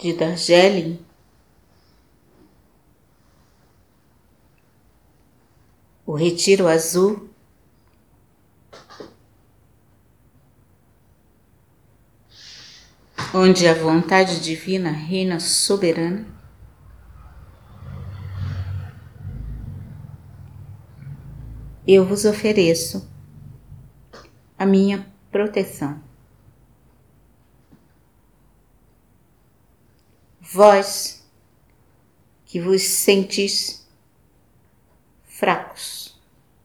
de Darjeeling, o Retiro Azul, onde a vontade divina reina soberana, eu vos ofereço a minha proteção. Vós que vos sentis fracos,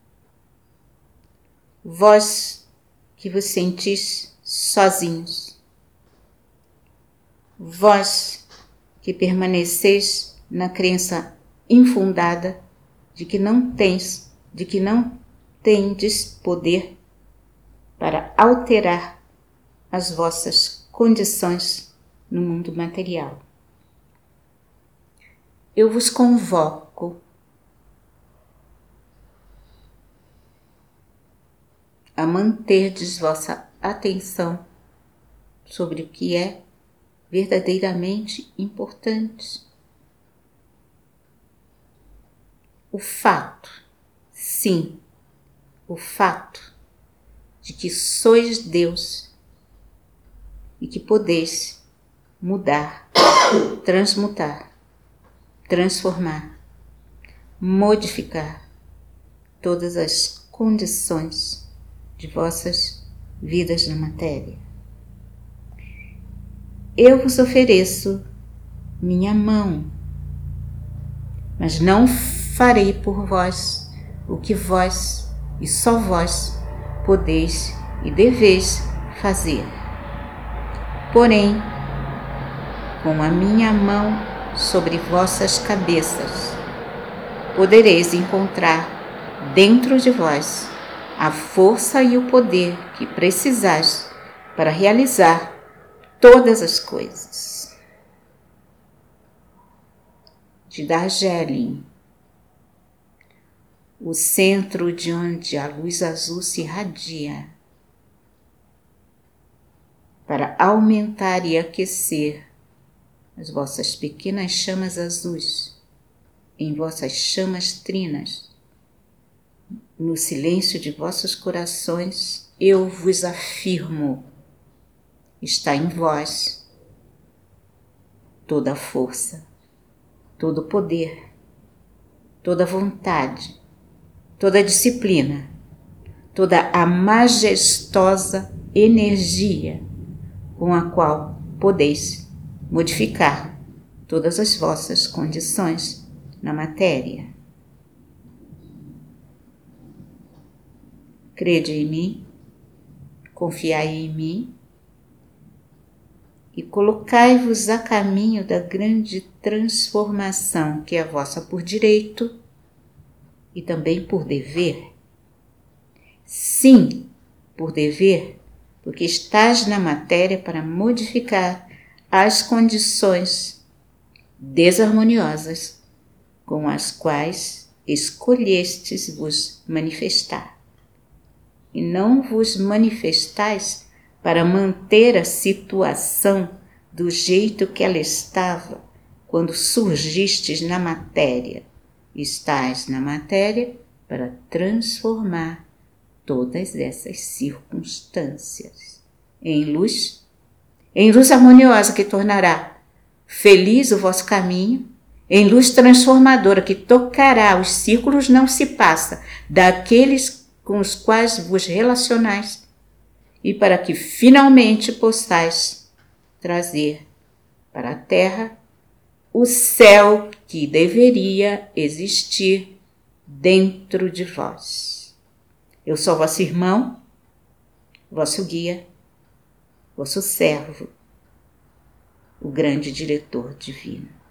vós que vos sentis sozinhos, vós que permaneceis na crença infundada de que não tendes poder para alterar as vossas condições no mundo material. Eu vos convoco a manterdes vossa atenção sobre o que é verdadeiramente importante. O fato, sim, o fato de que sois Deus e que podeis mudar, transmutar, transformar, modificar todas as condições de vossas vidas na matéria. Eu vos ofereço minha mão, mas não farei por vós o que vós e só vós podeis e deveis fazer. Porém, com a minha mão sobre vossas cabeças, podereis encontrar dentro de vós a força e o poder que precisais para realizar todas as coisas. De Darjeeling, o centro de onde a luz azul se irradia, para aumentar e aquecer as vossas pequenas chamas azuis, em vossas chamas trinas, no silêncio de vossos corações, eu vos afirmo, está em vós toda a força, todo o poder, toda a vontade, toda a disciplina, toda a majestosa energia com a qual podeis modificar todas as vossas condições na matéria. Crede em mim, confiai em mim e colocai-vos a caminho da grande transformação que é vossa por direito e também por dever. Sim, por dever, porque estás na matéria para modificar as condições desarmoniosas com as quais escolhestes vos manifestar. E não vos manifestais para manter a situação do jeito que ela estava quando surgistes na matéria. Estás na matéria para transformar todas essas circunstâncias em luz harmoniosa que tornará feliz o vosso caminho, em luz transformadora que tocará os círculos não se passa daqueles com os quais vos relacionais, e para que finalmente possais trazer para a terra o céu que deveria existir dentro de vós. Eu sou vosso irmão, vosso guia, vosso servo, o grande diretor divino.